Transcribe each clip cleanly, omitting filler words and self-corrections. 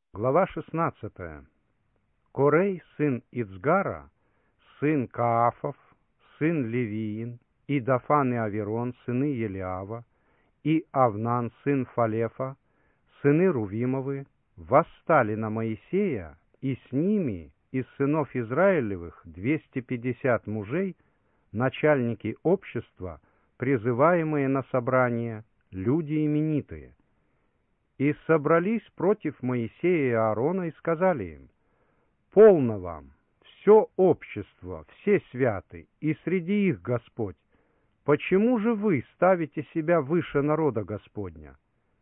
Глава 16. Корей, сын Ицгара, сын Каафов, сын Левиин, и Дафан и Аверон, сыны Елиава, и Авнан, сын Фалефа, сыны Рувимовы, восстали на Моисея, и с ними из сынов Израилевых 250 мужей, начальники общества, призываемые на собрание, люди именитые. И собрались против Моисея и Аарона и сказали им: «Полно вам, все общество, все святы, и среди их Господь. Почему же вы ставите себя выше народа Господня?»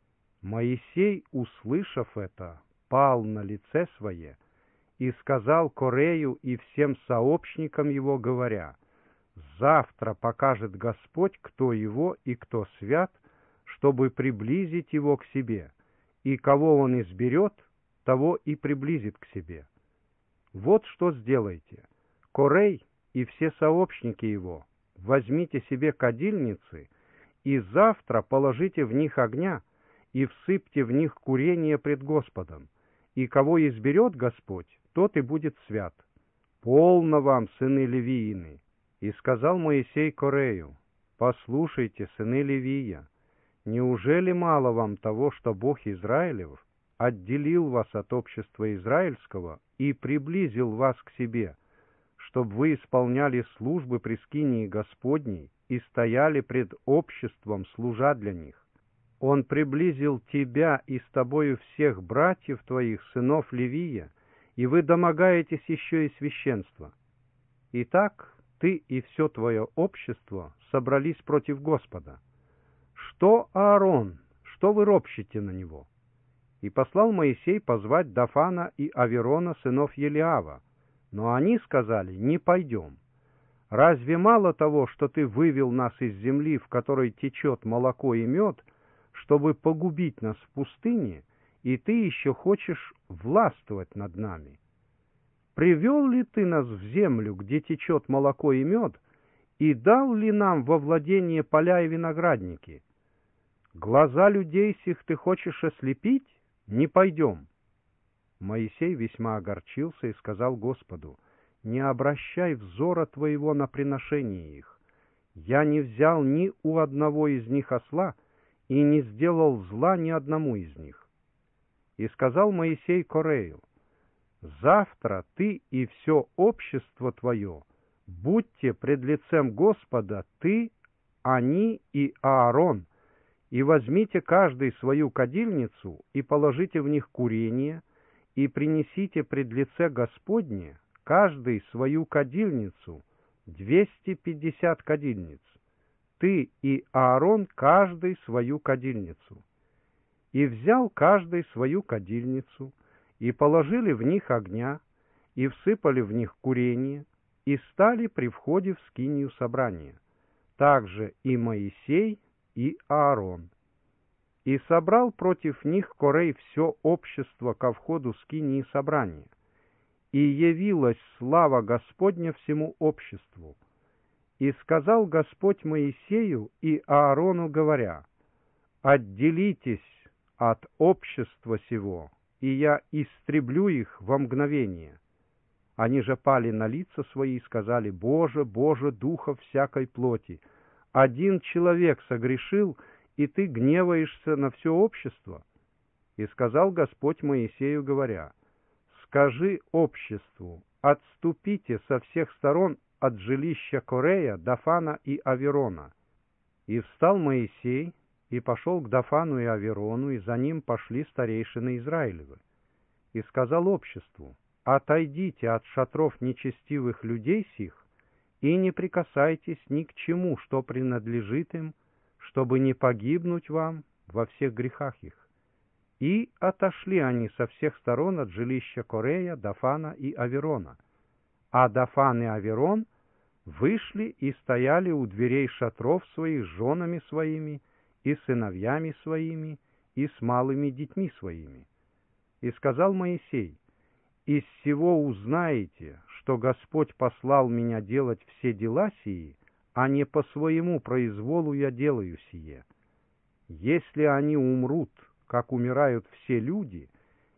Моисей, услышав это, пал на лице свое и сказал Корею и всем сообщникам его, говоря: «Завтра покажет Господь, кто его и кто свят, чтобы приблизить его к себе, и кого он изберет, того и приблизит к себе. Вот что сделайте: Корей и все сообщники его, возьмите себе кадильницы, и завтра положите в них огня, и всыпьте в них курение пред Господом, и кого изберет Господь, тот и будет свят. Полно вам, сыны Левиины!» И сказал Моисей Корею: «Послушайте, сыны Левия, неужели мало вам того, что Бог Израилев отделил вас от общества израильского и приблизил вас к себе, чтобы вы исполняли службы при скинии Господней и стояли пред обществом, служа для них? Он приблизил тебя и с тобою всех братьев твоих, сынов Левия, и вы домогаетесь еще и священства. Итак, ты и все твое общество собрались против Господа. Что Аарон, что вы ропщите на него?» И послал Моисей позвать Дафана и Аверона, сынов Елиава, но они сказали: «Не пойдем. Разве мало того, что ты вывел нас из земли, в которой течет молоко и мед, чтобы погубить нас в пустыне, и ты еще хочешь властвовать над нами? Привел ли ты нас в землю, где течет молоко и мед, и дал ли нам во владение поля и виноградники? Глаза людей сих ты хочешь ослепить? Не пойдем». Моисей весьма огорчился и сказал Господу: «Не обращай взора твоего на приношение их. Я не взял ни у одного из них осла и не сделал зла ни одному из них». И сказал Моисей Корею: «Завтра ты и все общество твое будьте пред лицем Господа, ты, они и Аарон, и возьмите каждый свою кадильницу, и положите в них курение, и принесите пред лице Господне каждый свою кадильницу, 250 кадильниц, ты и Аарон каждый свою кадильницу». И взял каждый свою кадильницу, и положили в них огня, и всыпали в них курение, и стали при входе в скинию собрания. Также и Моисей, и Аарон. И собрал против них Корей все общество ко входу скинии собрания. И явилась слава Господня всему обществу. И сказал Господь Моисею и Аарону, говоря: «Отделитесь от общества сего, и я истреблю их во мгновение». Они же пали на лица свои и сказали: «Боже, Боже, духа всякой плоти, один человек согрешил, и ты гневаешься на все общество?» И сказал Господь Моисею, говоря: «Скажи обществу: отступите со всех сторон от жилища Корея, Дафана и Аверона». И встал Моисей и пошел к Дафану и Аверону, и за ним пошли старейшины Израилевы. И сказал обществу: «Отойдите от шатров нечестивых людей сих, и не прикасайтесь ни к чему, что принадлежит им, чтобы не погибнуть вам во всех грехах их». И отошли они со всех сторон от жилища Корея, Дафана и Аверона. А Дафан и Аверон вышли и стояли у дверей шатров своих с женами своими, и сыновьями своими, и с малыми детьми своими. И сказал Моисей: «Из сего узнаете, что Господь послал меня делать все дела сии, а не по своему произволу я делаю сие. Если они умрут, как умирают все люди,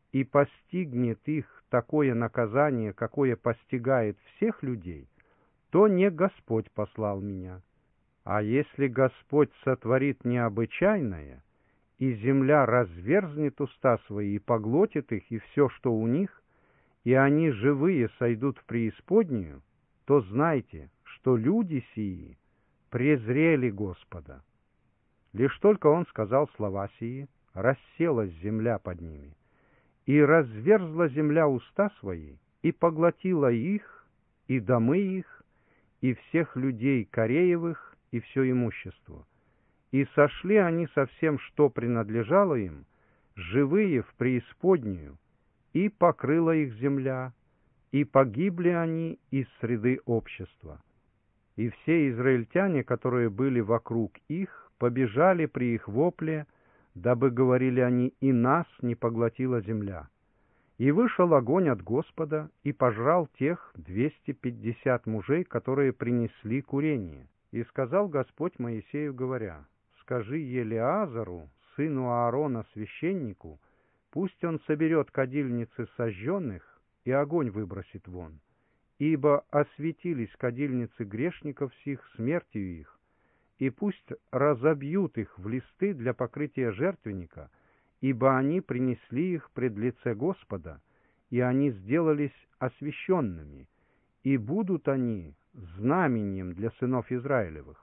и постигнет их такое наказание, какое постигает всех людей, то не Господь послал меня. А если Господь сотворит необычайное, и земля разверзнет уста свои и поглотит их, и все, что у них, и они живые сойдут в преисподнюю, то знайте, что люди сии презрели Господа. Лишь только он сказал слова сии, расселась земля под ними, и разверзла земля уста свои, и поглотила их, и домы их, и всех людей Кореевых, и все имущество. И сошли они со всем, что принадлежало им, живые в преисподнюю, и покрыла их земля, и погибли они из среды общества. И все израильтяне, которые были вокруг их, побежали при их вопле, дабы, говорили они, и нас не поглотила земля. И вышел огонь от Господа, и пожрал тех 250 мужей, которые принесли курение. И сказал Господь Моисею, говоря: «Скажи Елеазару, сыну Аарона, священнику, пусть он соберет кадильницы сожженных и огонь выбросит вон, ибо осветились кадильницы грешников сих смертью их, и пусть разобьют их в листы для покрытия жертвенника, ибо они принесли их пред лице Господа, и они сделались освященными, и будут они знаменем для сынов Израилевых».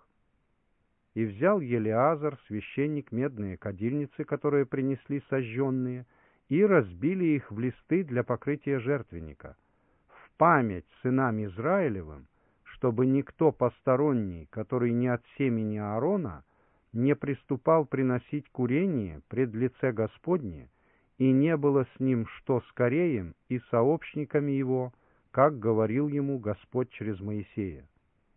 И взял Елеазар, священник, медные кадильницы, которые принесли сожженные, и разбили их в листы для покрытия жертвенника, в память сынам Израилевым, чтобы никто посторонний, который не от семени Аарона, не приступал приносить курение пред лице Господне, и не было с ним что с Кореем и сообщниками его, как говорил ему Господь через Моисея.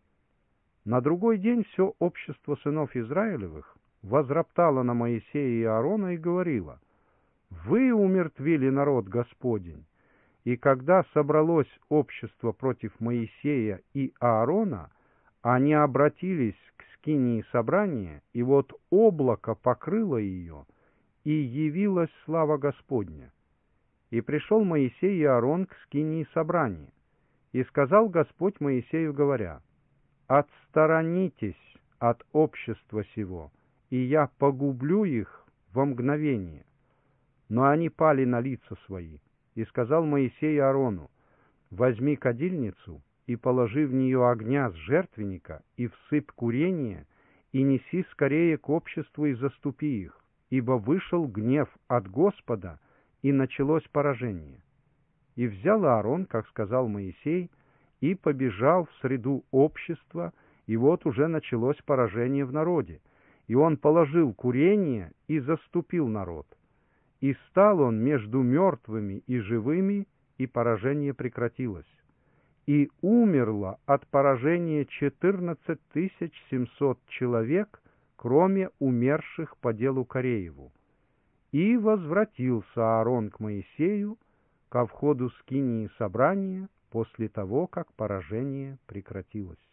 На другой день все общество сынов Израилевых возроптало на Моисея и Аарона и говорило: «Вы умертвили народ Господень». И когда собралось общество против Моисея и Аарона, они обратились к скинии собрания, и вот облако покрыло ее, и явилась слава Господня. И пришел Моисей и Аарон к скинии собрания, и сказал Господь Моисею, говоря: «Отсторонитесь от общества сего, и я погублю их во мгновение». Но они пали на лица свои. И сказал Моисей Аарону: «Возьми кадильницу и положи в нее огня с жертвенника, и всыпь курение, и неси скорее к обществу и заступи их, ибо вышел гнев от Господа, и началось поражение». И взял Аарон, как сказал Моисей, и побежал в среду общества, и вот уже началось поражение в народе. И он положил курение и заступил народ. И стал он между мертвыми и живыми, и поражение прекратилось. И умерло от поражения 14 700 человек, кроме умерших по делу Корееву. И возвратился Аарон к Моисею ко входу скинии собрания после того, как поражение прекратилось.